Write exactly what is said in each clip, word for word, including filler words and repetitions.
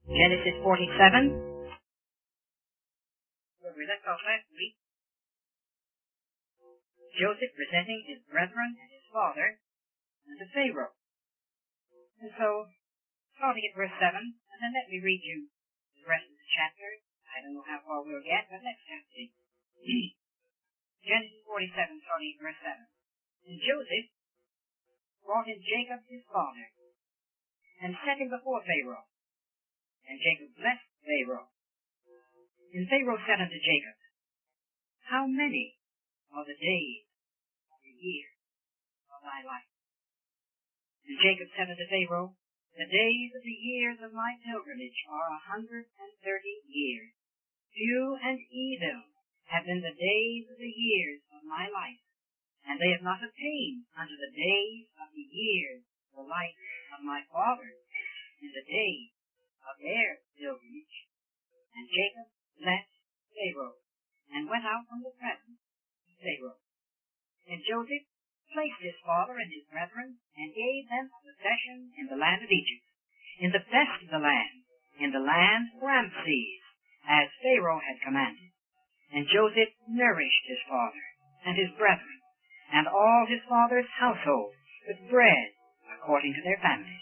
Genesis forty-seven. Where we left off last week, Joseph presenting his brethren and his father unto Pharaoh. And so, starting at verse seven, and then let me read you the rest of the chapter. I don't know how far we'll get, but let's just see. Genesis forty-seven, starting at verse seven. And Joseph brought in Jacob his father, and set him before Pharaoh. And Jacob blessed Pharaoh. And Pharaoh said unto Jacob, How many are the days of the year of thy life? And Jacob said unto Pharaoh, The days of the years of my pilgrimage are a hundred and thirty years. Few and evil have been the days of the years of my life, and they have not attained unto the days of the years of the life of my fathers in the days of their pilgrimage. And Jacob blessed Pharaoh, and went out from the presence of Pharaoh. And Joseph placed his father and his brethren, and gave them a possession in the land of Egypt, in the best of the land, in the land of Ramses, as Pharaoh had commanded. And Joseph nourished his father and his brethren, and all his father's household, with bread according to their families.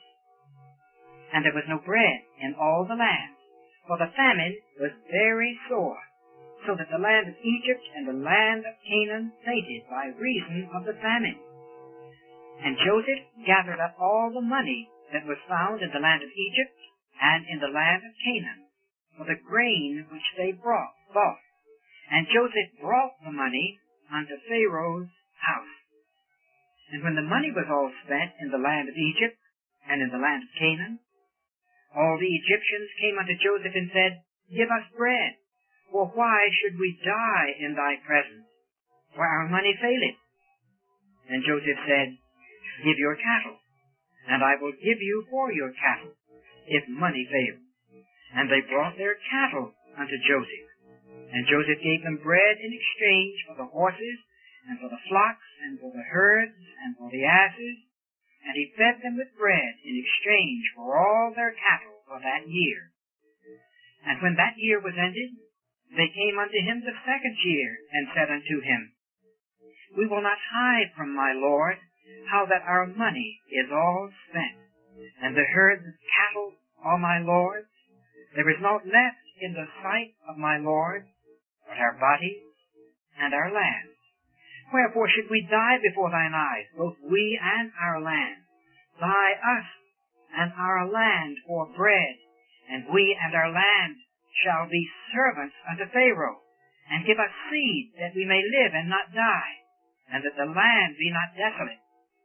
And there was no bread in all the land, for the famine was very sore, so that the land of Egypt and the land of Canaan fainted by reason of the famine. And Joseph gathered up all the money that was found in the land of Egypt and in the land of Canaan, for the grain which they brought, bought. And Joseph brought the money unto Pharaoh's house. And when the money was all spent in the land of Egypt and in the land of Canaan, all the Egyptians came unto Joseph and said, Give us bread, for why should we die in thy presence? For our money faileth. And Joseph said, Give your cattle, and I will give you for your cattle, if money fail. And they brought their cattle unto Joseph. And Joseph gave them bread in exchange for the horses, and for the flocks, and for the herds, and for the asses, and he fed them with bread in exchange for all their cattle for that year. And when that year was ended, they came unto him the second year, and said unto him, We will not hide from my lord how that our money is all spent, and the herds of cattle are my lord's. There is naught left in the sight of my lord, but our bodies and our land. Wherefore should we die before thine eyes, both we and our land? Buy us and our land for bread, and we and our land shall be servants unto Pharaoh, and give us seed that we may live and not die, and that the land be not desolate.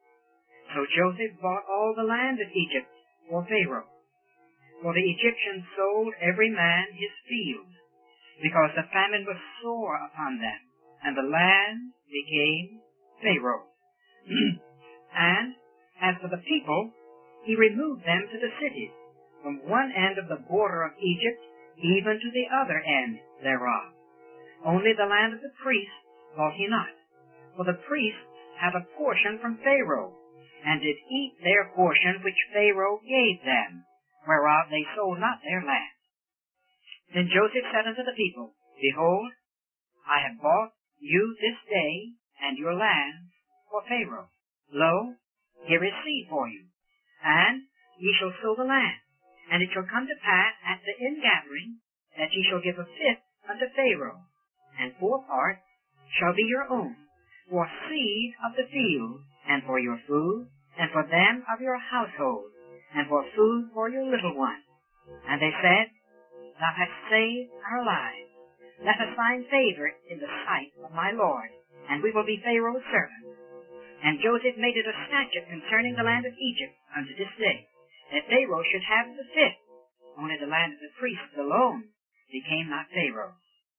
So Joseph bought all the land of Egypt for Pharaoh. For the Egyptians sold every man his field, because the famine was sore upon them, and the land became Pharaoh's. And as for the people, he removed them to the cities, from one end of the border of Egypt even to the other end thereof. Only the land of the priests bought he not, for the priests had a portion from Pharaoh, and did eat their portion which Pharaoh gave them, whereof they sold not their land. Then Joseph said unto the people, Behold, I have bought you this day and your land for Pharaoh. Lo, here is seed for you, and ye shall sow the land. And it shall come to pass at the ingathering that ye shall give a fifth unto Pharaoh, and four parts shall be your own, for seed of the field, and for your food, and for them of your household, and for food for your little ones. And they said, Thou hast saved our lives. Let us find favor in the sight of my Lord, and we will be Pharaoh's servants. And Joseph made it a statute concerning the land of Egypt unto this day, that Pharaoh should have the fifth. Only the land of the priests alone became not Pharaoh's.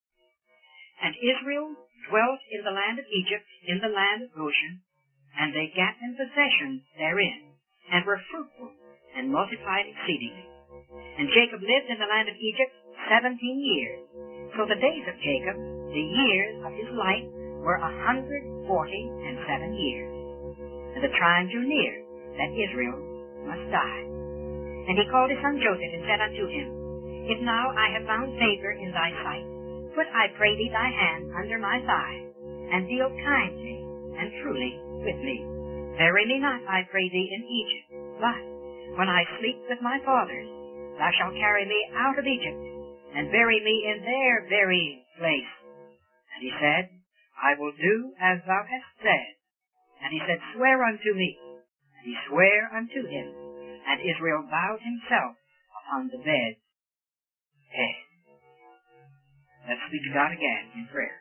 And Israel dwelt in the land of Egypt, in the land of Goshen, and they gat in possession therein, and were fruitful, and multiplied exceedingly. And Jacob lived in the land of Egypt seventeen years. So the days of Jacob, the years of his life, were a hundred forty and seven years. And the time drew near that Israel must die. And he called his son Joseph, and said unto him, If now I have found favor in thy sight, put, I pray thee, thy hand under my thigh, and deal kindly and truly with me. Bury me not, I pray thee, in Egypt, but when I sleep with my fathers, thou shalt carry me out of Egypt, and bury me in their very place. And he said, I will do as thou hast said. And he said, swear unto me. And he sware unto him, and Israel bowed himself upon the bed's head. Let's speak to God again in prayer.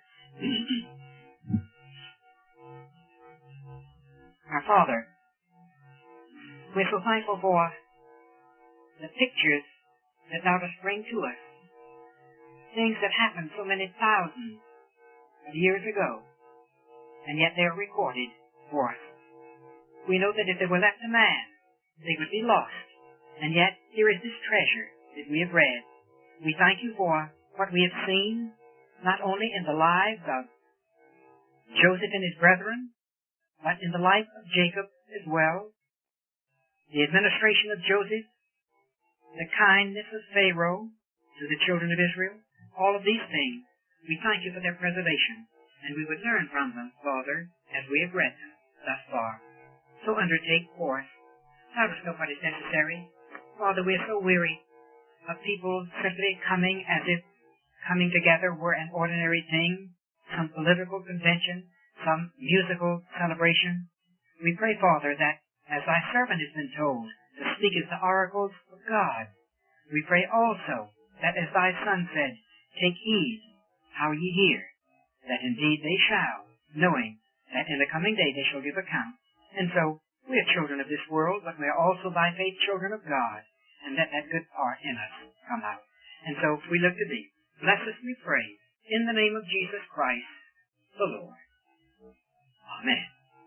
Our Father, we're so thankful for the pictures that thou dost bring to us. Things that happened so many thousands of years ago, and yet they are recorded for us. We know that if they were left to man, they would be lost. And yet, here is this treasure that we have read. We thank you for what we have seen, not only in the lives of Joseph and his brethren, but in the life of Jacob as well. The administration of Joseph, the kindness of Pharaoh to the children of Israel, all of these things, we thank you for their preservation, and we would learn from them, Father, as we have read them thus far. So undertake for us. Let us know what is necessary. Father, we are so weary of people simply coming as if coming together were an ordinary thing, some political convention, some musical celebration. We pray, Father, that as thy servant has been told to speak as the oracles of God, we pray also that as thy Son said, take heed how ye hear, that indeed they shall, knowing that in the coming day they shall give account. And so, we are children of this world, but we are also by faith children of God, and let that good part in us come out. And so, we look to thee. Bless us, we pray, in the name of Jesus Christ, the Lord. Amen.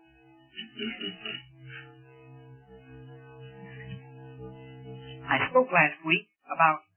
I spoke last week about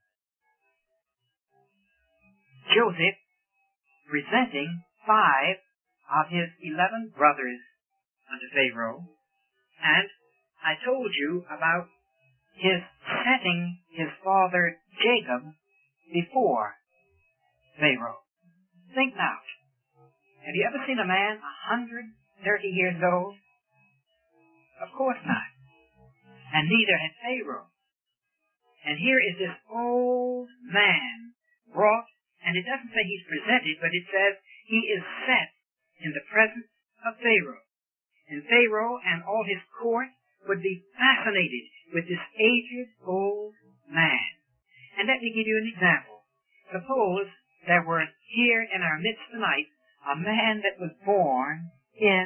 Joseph presenting five of his eleven brothers unto Pharaoh, and I told you about his setting his father Jacob before Pharaoh. Think now. Have you ever seen a man a hundred thirty years old? Of course not. And neither had Pharaoh. And here is this old man brought, and it doesn't say he's presented, but it says he is set in the presence of Pharaoh. And Pharaoh and all his court would be fascinated with this aged old man. And let me give you an example. Suppose there were here in our midst tonight a man that was born in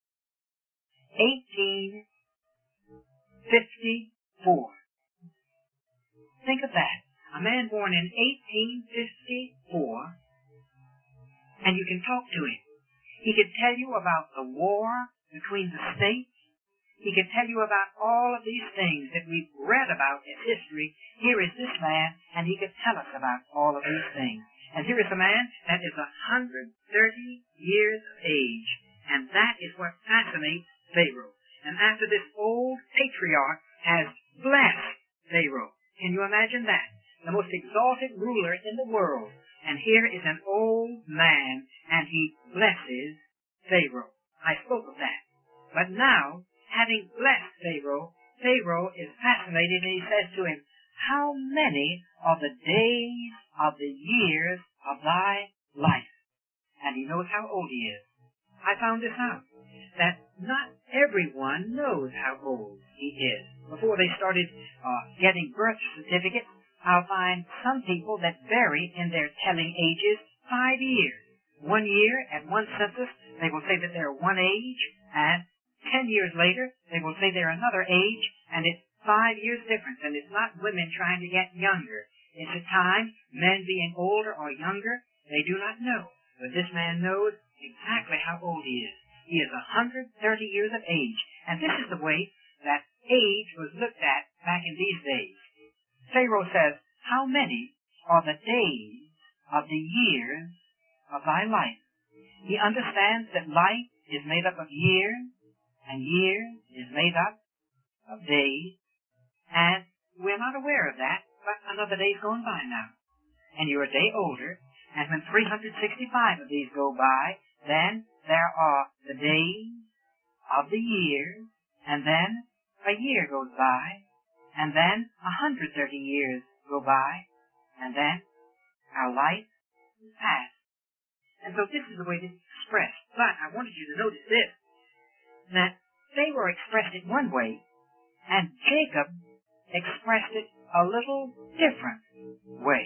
eighteen fifty-four. Think of that. A man born in eighteen fifty-four, and you can talk to him. He could tell you about the war between the states. He could tell you about all of these things that we've read about in history. Here is this man, and he could tell us about all of these things. And here is a man that is one hundred thirty years of age, and that is what fascinates Pharaoh. And after this old patriarch has blessed Pharaoh, can you imagine that? The most exalted ruler in the world. And here is an old man, and he blesses Pharaoh. I spoke of that. But now, having blessed Pharaoh, Pharaoh is fascinated, and he says to him, how many are the days of the years of thy life? And he knows how old he is. I found this out, that not everyone knows how old he is. Before they started uh, getting birth certificates, I'll find some people that vary in their telling ages five years. One year, at one census, they will say that they're one age, and ten years later, they will say they're another age, and it's five years difference, and it's not women trying to get younger. It's a time, men being older or younger, they do not know. But this man knows exactly how old he is. He is one hundred thirty years of age, and this is the way that age was looked at back in these days. Pharaoh says, how many are the days of the years of thy life? He understands that life is made up of years, and years is made up of days, and we're not aware of that, but another day's going by now. And you're a day older, and when three hundred sixty-five of these go by, then there are the days of the year, and then a year goes by, and then one hundred thirty years go by, and then our life is past. And so this is the way this is expressed. But I wanted you to notice this, that Pharaoh expressed it one way, and Jacob expressed it a little different way.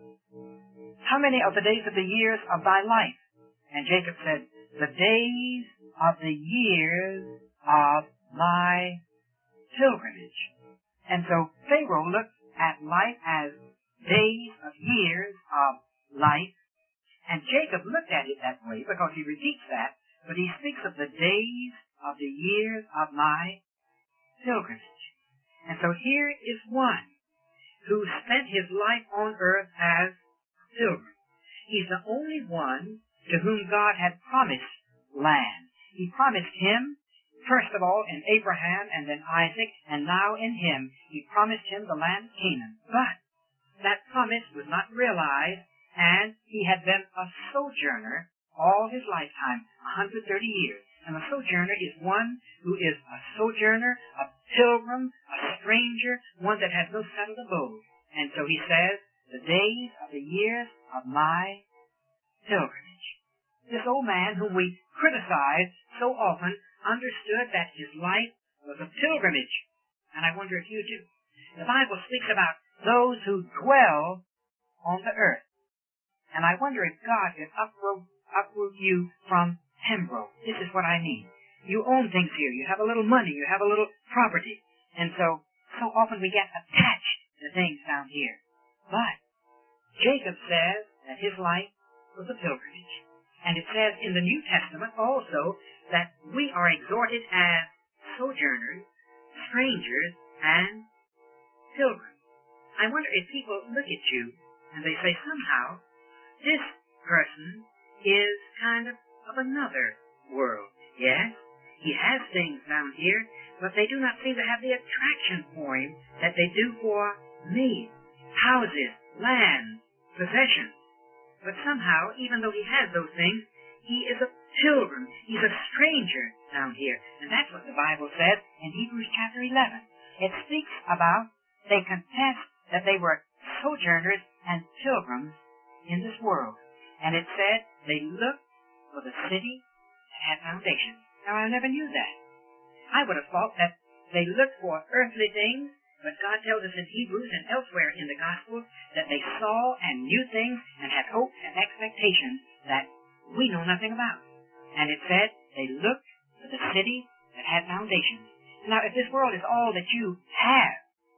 How many of the days of the years of thy life? And Jacob said, the days of the years of my pilgrimage. And so Pharaoh looked at life as days of years of life, and Jacob looked at it that way because he repeats that, but he speaks of the days of the years of my pilgrimage. And so here is one who spent his life on earth as a pilgrim. He's the only one to whom God had promised land. He promised him, first of all, in Abraham and then Isaac, and now in him, he promised him the land of Canaan. But that promise was not realized, and he had been a sojourner all his lifetime, one hundred thirty years. And a sojourner is one who is a sojourner, a pilgrim, a stranger, one that has no settled abode. And so he says, the days of the years of my pilgrimage. This old man whom we criticize so often understood that his life was a pilgrimage. And I wonder if you do. The Bible speaks about those who dwell on the earth. And I wonder if God could uproot, uproot you from Pembroke. This is what I mean. You own things here. You have a little money. You have a little property. And so, so often we get attached to things down here. But Jacob says that his life was a pilgrimage. And it says in the New Testament also that we are exhorted as sojourners, strangers, and pilgrims. I wonder if people look at you and they say somehow, this person is kind of of another world. Yes, he has things down here, but they do not seem to have the attraction for him that they do for me. Houses, land, possessions. But somehow, even though he has those things, he is a pilgrim. He's a stranger down here. And that's what the Bible says in Hebrews chapter eleven. It speaks about they confessed that they were sojourners and pilgrims in this world. And it said they looked for the city that had foundations. Now, I never knew that. I would have thought that they looked for earthly things, but God tells us in Hebrews and elsewhere in the Gospels that they saw and knew things and had hopes and expectations that we know nothing about. And it said they looked for the city that had foundations. Now, if this world is all that you have,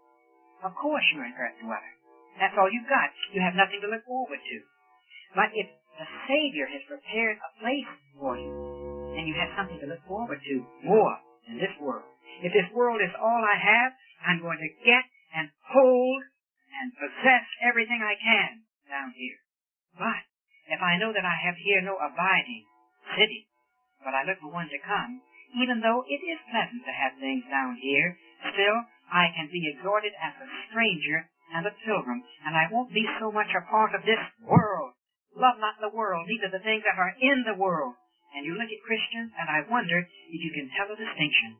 of course you're an earth dweller. That's all you've got. You have nothing to look forward to. But if the Savior has prepared a place for you, and you have something to look forward to more than this world. If this world is all I have, I'm going to get and hold and possess everything I can down here. But if I know that I have here no abiding city, but I look for one to come, even though it is pleasant to have things down here, still I can be exhorted as a stranger and a pilgrim, and I won't be so much a part of this world. Love not the world, neither the things that are in the world. And you look at Christians, and I wonder if you can tell a distinction.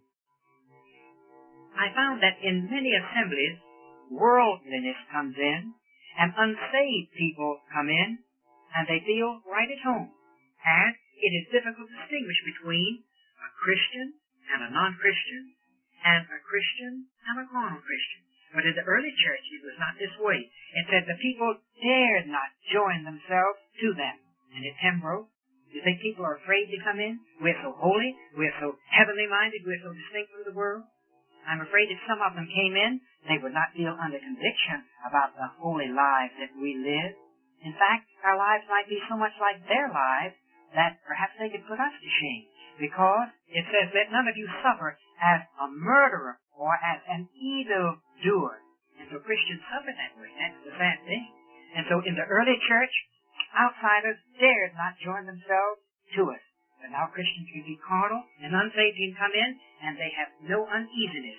I found that in many assemblies, worldliness comes in, and unsaved people come in, and they feel right at home. And it is difficult to distinguish between a Christian and a non-Christian, and a Christian and a carnal Christian. But in the early church, it was not this way. It said the people dared not join themselves to them. And at Pembroke, you think people are afraid to come in? We're so holy, we're so heavenly minded, we're so distinct from the world. I'm afraid if some of them came in, they would not feel under conviction about the holy lives that we live. In fact, our lives might be so much like their lives that perhaps they could put us to shame. Because it says, let none of you suffer as a murderer or as an evildoer. And so Christians suffer that way. That's the sad thing. And so in the early church, outsiders dared not join themselves to us. But now Christians can be carnal and unsaved can come in, and they have no uneasiness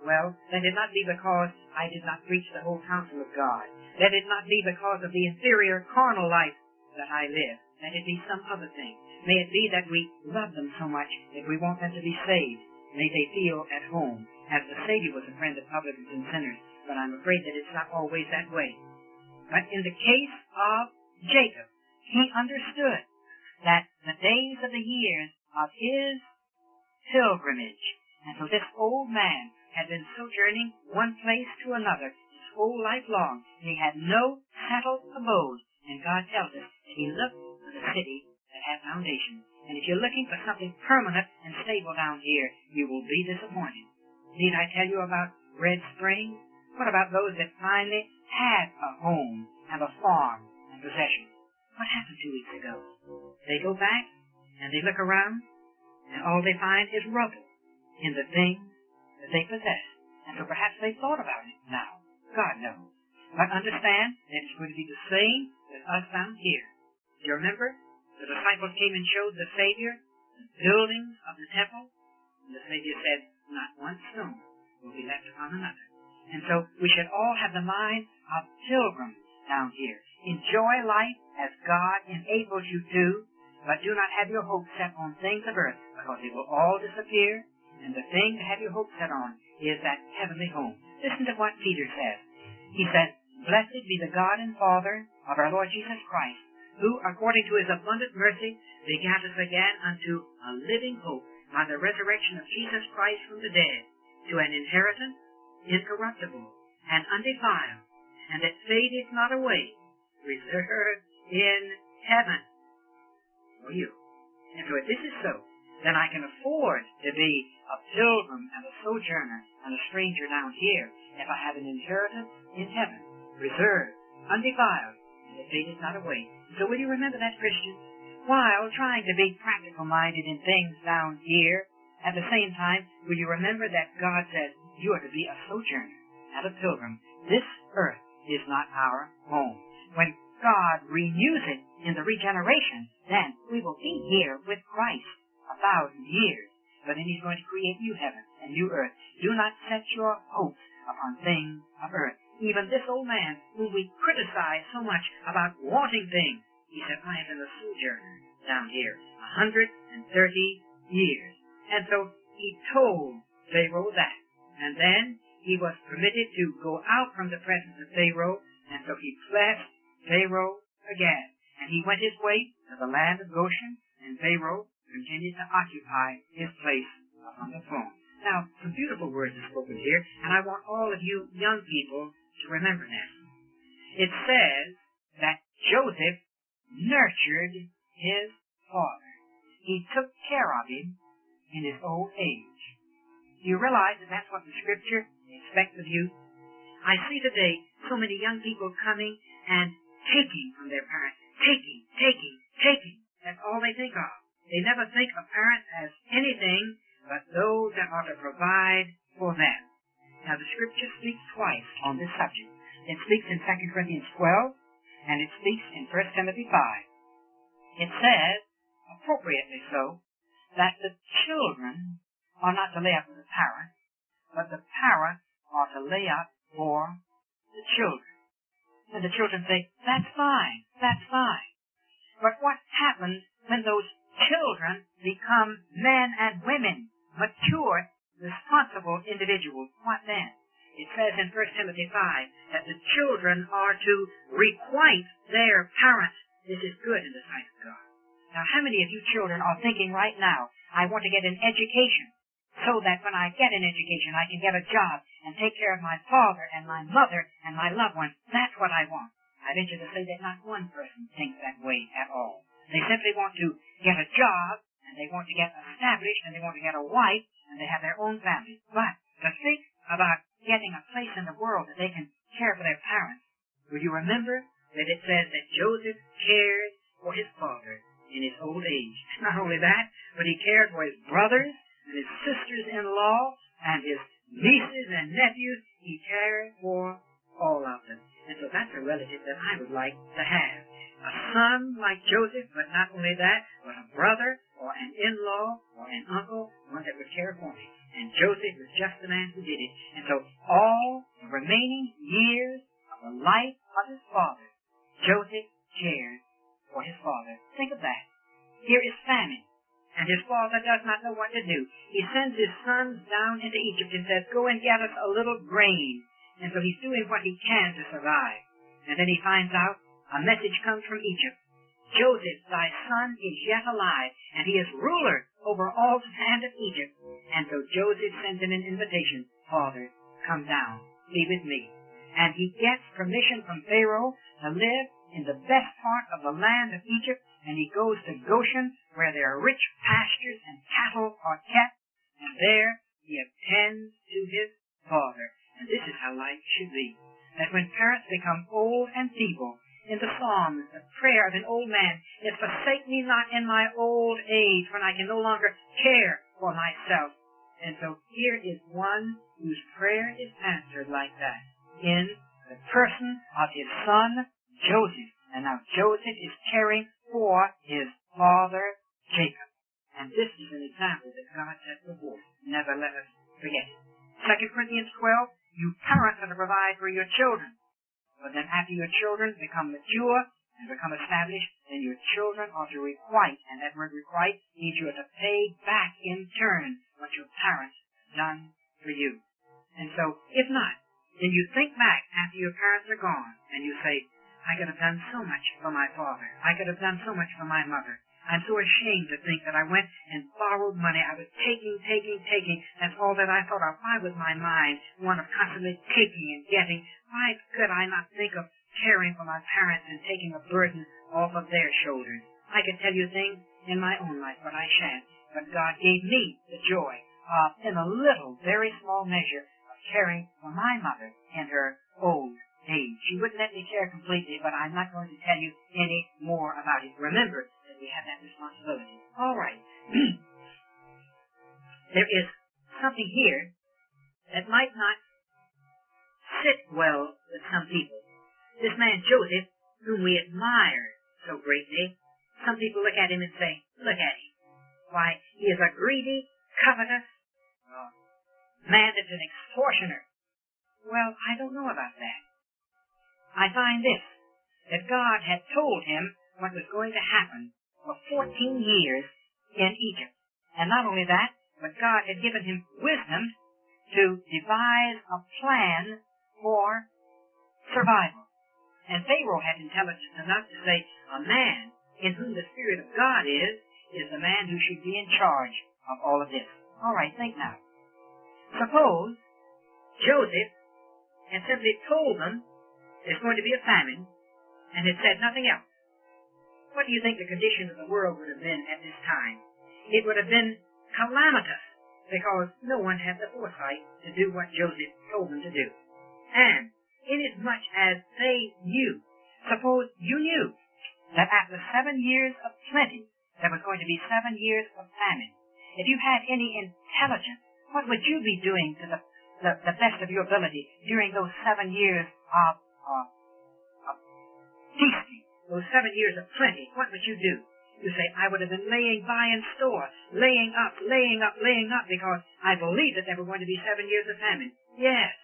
Well, let it not be because I did not preach the whole counsel of God. Let it not be because of the inferior carnal life that I live. Let it be some other thing. May it be that we love them so much that we want them to be saved. May they feel at home, as the Savior was a friend of publicans and sinners. But I'm afraid that it's not always that way. But in the case of Jacob, he understood that the days of the years of his pilgrimage, and so this old man had been sojourning one place to another his whole life long, and he had no settled abode. And God tells us that he looked for the city that had foundations. And if you're looking for something permanent and stable down here, you will be disappointed. Need I tell you about Red Springs? What about those that finally had a home and a farm and possessions? What happened two weeks ago? They go back and they look around, and all they find is rubble in the things that they possess. And so perhaps they thought about it now. God knows. But understand that it's going to be the same with us down here. Do you remember? The disciples came and showed the Savior the buildings of the temple, and the Savior said, not one stone will be left upon another. And so we should all have the mind of pilgrims down here. Enjoy life as God enables you to, but do not have your hope set on things of earth, because it will all disappear, and the thing to have your hope set on is that heavenly home. Listen to what Peter says. He says, Blessed be the God and Father of our Lord Jesus Christ, who, according to his abundant mercy, begat us again unto a living hope by the resurrection of Jesus Christ from the dead, to an inheritance incorruptible and undefiled, and that fadeth not away, reserved in heaven for you. And so if this is so, then I can afford to be a pilgrim and a sojourner and a stranger down here if I have an inheritance in heaven, reserved, undefiled, and that fadeth not away. So will you remember that, Christian? While trying to be practical-minded in things down here, at the same time, will you remember that God says you are to be a sojourner and a pilgrim? This earth is not our home. When God renews it in the regeneration, then we will be here with Christ a thousand years. But then he's going to create new heaven and new earth. Do not set your hopes upon things of earth. Even this old man, whom we criticize so much about wanting things, he said, I have been a sojourner down here a hundred and thirty years. And so he told Pharaoh that. And then he was permitted to go out from the presence of Pharaoh, and so he blessed Pharaoh again. And he went his way to the land of Goshen, and Pharaoh continued to occupy his place upon the throne. Now, some beautiful words are spoken here, and I want all of you young people to remember this. It says that Joseph nurtured his father. He took care of him in his old age. Do you realize that that's what the Scripture expects of you? I see today so many young people coming and taking from their parents. Taking, taking, taking. That's all they think of. They never think of parents as anything but those that are to provide for them. Now, the Scripture speaks twice on this subject. It speaks in Second Corinthians twelve, and it speaks in First Timothy five. It says, appropriately so, that the children are not to lay up for the parents, but the parents are to lay up for the children. And the children say, that's fine, that's fine. But what happens when those children become men and women, mature, responsible individuals? What then? It says in First Timothy five that the children are to requite their parents. This is good in the sight of God. Now, how many of you children are thinking right now, I want to get an education so that when I get an education, I can get a job and take care of my father and my mother and my loved ones? That's what I want. I venture to say that not one person thinks that way at all. They simply want to get a job, and they want to get established, and they want to get a wife, and they have their own family. But to think about getting a place in the world that they can care for their parents, will you remember that it says that Joseph cared for his father in his old age? Not only that, but he cared for his brothers and his sisters-in-law and his nieces and nephews. He cared for all of them. And so that's a relative that I would like to have. A son like Joseph, but not only that, but a brother or an in-law or an uncle, one that would care for me. And Joseph was just the man who did it. And so all the remaining years of the life of his father, Joseph cared for his father. Think of that. Here is famine, and his father does not know what to do. He sends his sons down into Egypt and says, go and get us a little grain. And so he's doing what he can to survive. And then he finds out a message comes from Egypt. Joseph, thy son, is yet alive, and he is ruler over all the land of Egypt. And so Joseph sends him an invitation. Father, come down, be with me. And he gets permission from Pharaoh to live in the best part of the land of Egypt, and he goes to Goshen, where there are rich pastures and cattle are kept, and there he attends to his father. And this is how life should be. That when parents become old and feeble, in the Psalms, the prayer of an old man is, forsake me not in my old age, when I can no longer care for myself. And so here is one whose prayer is answered like that, in the person of his son, Joseph. And now Joseph is caring for his father, Jacob. And this is an example that God set before us. Never let us forget it. Second Corinthians twelve, you parents are to provide for your children. But then after your children become mature and become established, then your children are to requite. And that word requite means you are to pay back in turn what your parents have done for you. And so, if not, then you think back after your parents are gone, and you say, I could have done so much for my father. I could have done so much for my mother. I'm so ashamed to think that I went and borrowed money. I was taking, taking, taking. That's all that I thought of. Why was my mind one of constantly taking and getting? Why could I not think of caring for my parents and taking a burden off of their shoulders? I could tell you things in my own life, but I shan't. But God gave me the joy of, in a little, very small measure, of caring for my mother in her old age. She wouldn't let me care completely, but I'm not going to tell you any more about it. Remember that we have that responsibility. All right. There is something here that might not sit well with some people. This man Joseph, whom we admire so greatly, some people look at him and say, look at him. Why, he is a greedy, covetous uh, man that's an extortioner. Well, I don't know about that. I find this, that God had told him what was going to happen for fourteen years in Egypt. And not only that, but God had given him wisdom to devise a plan for survival. And Pharaoh had intelligence enough to say, a man in whom the Spirit of God is, is the man who should be in charge of all of this. All right, think now. Suppose Joseph had simply told them there's going to be a famine, and had said nothing else. What do you think the condition of the world would have been at this time? It would have been calamitous, because no one had the foresight to do what Joseph told them to do. And, inasmuch as they knew, suppose you knew that after seven years of plenty, there was going to be seven years of famine. If you had any intelligence, what would you be doing to the, the, the best of your ability during those seven years of Uh, uh, feasting, those seven years of plenty? What would you do? You say, I would have been laying by in store, laying up, laying up, laying up, because I believed that there were going to be seven years of famine. Yes.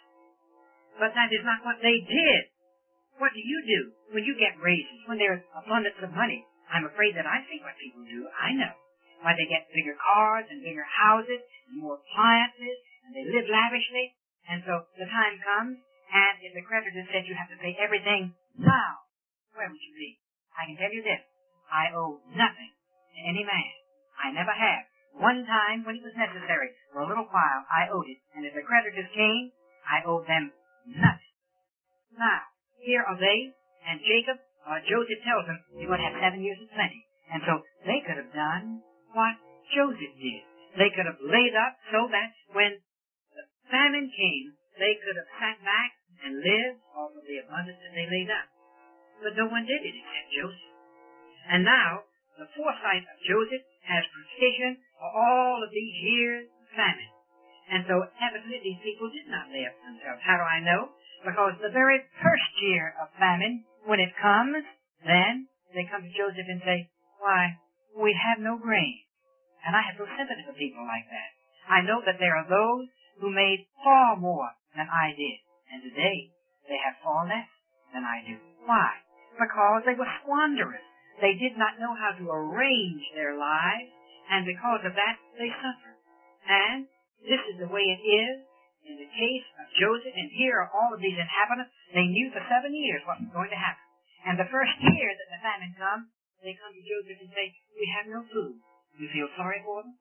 But that is not what they did. What do you do when you get raises, when there's abundance of money? I'm afraid that I see what people do. I know. Why, they get bigger cars and bigger houses and more appliances, and they live lavishly. And so the time comes, and if the creditor said you have to pay everything now, where would you be? I can tell you this. I owe nothing to any man. I never have. One time, when it was necessary, for a little while, I owed it. And if the creditors came, I owed them nothing. Now, here are they, and Jacob, uh, Joseph tells them, you're going to have seven years of plenty. And so they could have done what Joseph did. They could have laid up so that when the famine came, they could have sat back and lived off of the abundance that they laid up. But no one did it except Joseph. And now, the foresight of Joseph has provision for all of these years of famine. And so, evidently, these people did not lay up for themselves. How do I know? Because the very first year of famine, when it comes, then they come to Joseph and say, why, we have no grain. And I have no sympathy for people like that. I know that there are those who made far more than I did, and today they have far less than I do. Why? Because they were squanderers. They did not know how to arrange their lives, and because of that, they suffered. And this is the way it is in the case of Joseph, and here are all of these inhabitants. They knew for seven years what was going to happen. And the first year that the famine comes, they come to Joseph and say, we have no food. You feel sorry for them?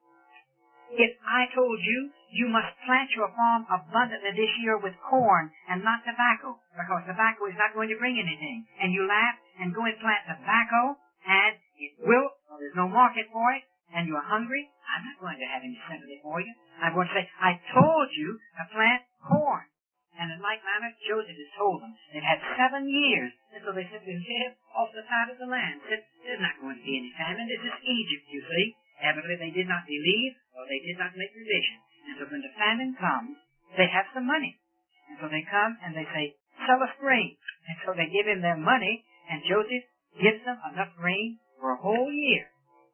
If I told you, you must plant your farm abundantly this year with corn and not tobacco, because tobacco is not going to bring anything, and you laugh and go and plant tobacco, and it will, well, there's no market for it, and you're hungry, I'm not going to have any sympathy for you. I'm going to say, I told you to plant corn. And in like manner, Joseph has told them. They've had seven years, and so they simply live off the side of the land. Said, there's not going to be any famine. This is Egypt, you see. Evidently they did not believe, or they did not make provision. And so when the famine comes, they have some money. And so they come and they say, sell us grain. And so they give him their money, and Joseph gives them enough grain for a whole year.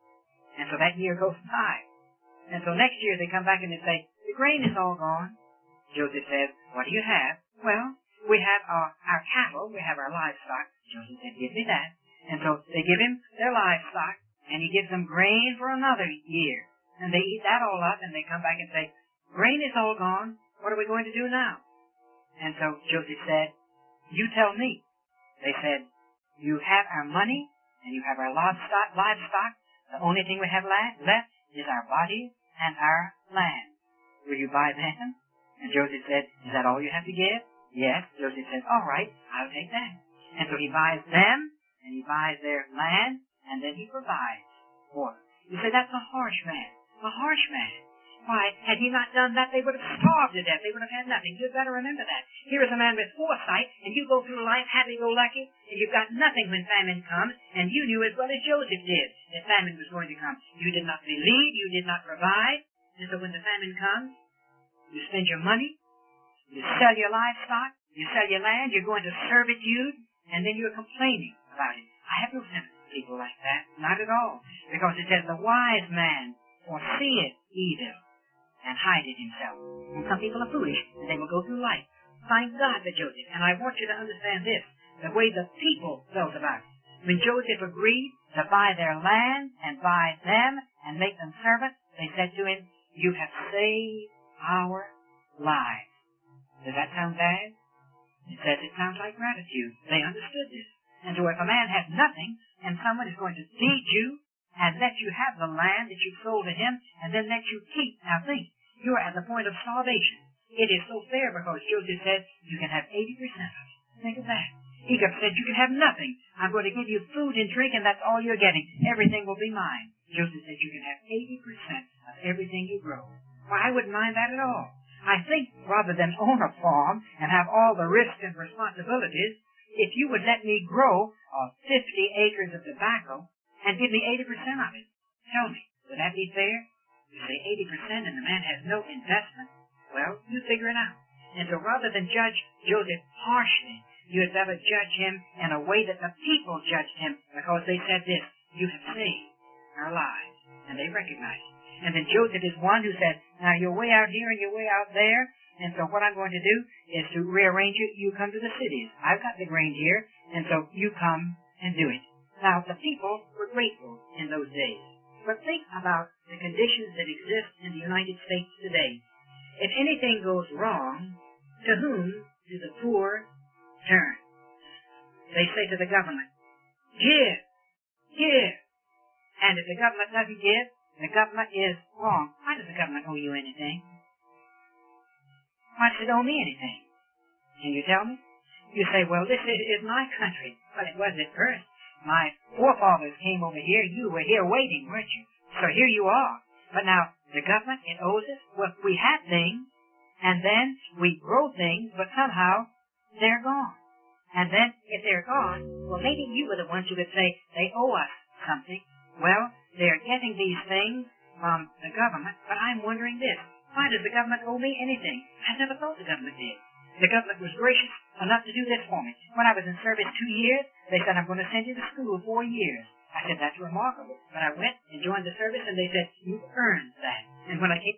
And so that year goes by. And so next year they come back and they say, the grain is all gone. Joseph says, what do you have? Well, we have our, our cattle, we have our livestock. Joseph said, give me that. And so they give him their livestock, and he gives them grain for another year. And they eat that all up, and they come back and say, grain is all gone. What are we going to do now? And so Joseph said, you tell me. They said, you have our money, and you have our livestock. livestock. The only thing we have left is our bodies and our land. Will you buy them? And Joseph said, is that all you have to give? Yes. Joseph said, all right, I'll take that. And so he buys them, and he buys their land, and then he provides for them. You say, that's a harsh man. A harsh man. Why, had he not done that, they would have starved to death. They would have had nothing. You'd better remember that. Here is a man with foresight, and you go through life happy-go-lucky, and you've got nothing when famine comes, and you knew as well as Joseph did that famine was going to come. You did not believe, you did not provide, and so when the famine comes, you spend your money, you sell your livestock, you sell your land, you're going to servitude, and then you're complaining about it. I have no sympathy for people like that. Not at all. Because it says, the wise man foreseeth evil and hideth himself. And some people are foolish, and they will go through life. Thank God for Joseph. And I want you to understand this, the way the people felt about it. When Joseph agreed to buy their land and buy them and make them servants, they said to him, you have saved our lives. Does that sound bad? It says it sounds like gratitude. They understood this. And so if a man has nothing, and someone is going to feed you, and let you have the land that you've sold to him, and then let you keep, now think, you're at the point of starvation. It is so fair because Joseph said, you can have eighty percent of it. Think of that. Egypt said, you can have nothing. I'm going to give you food and drink, and that's all you're getting. Everything will be mine. Joseph said, you can have eighty percent of everything you grow. Well, I wouldn't mind that at all. I think rather than own a farm and have all the risks and responsibilities, if you would let me grow uh, fifty acres of tobacco and give me eighty percent of it, tell me, would that be fair? You say eighty percent and the man has no investment. Well, you figure it out. And so rather than judge Joseph harshly, you had better judge him in a way that the people judged him, because they said this, you have saved our lives. And they recognized it. And then Joseph is one who said, now you're way out here and you're way out there, and so what I'm going to do is to rearrange it. You come to the cities. I've got the grain here, and so you come and do it. Now, the people were grateful in those days. But think about the conditions that exist in the United States today. If anything goes wrong, to whom do the poor turn? They say to the government, give, give. And if the government doesn't give, the government is wrong. Why does the government owe you anything? Why does it owe me anything? Can you tell me? You say, well, this is, is my country. But it was at first. My forefathers came over here. You were here waiting, weren't you? So here you are. But now, the government, it owes us. Well, we have things, and then we grow things, but somehow they're gone. And then, if they're gone, well, maybe you were the ones who could say, they owe us something. Well, they're getting these things from the government, but I'm wondering this. Why does the government owe me anything? I never thought the government did. The government was gracious enough to do this for me. When I was in service two years, they said, I'm going to send you to school four years. I said, that's remarkable. But I went and joined the service, and they said, you earned that. And when I came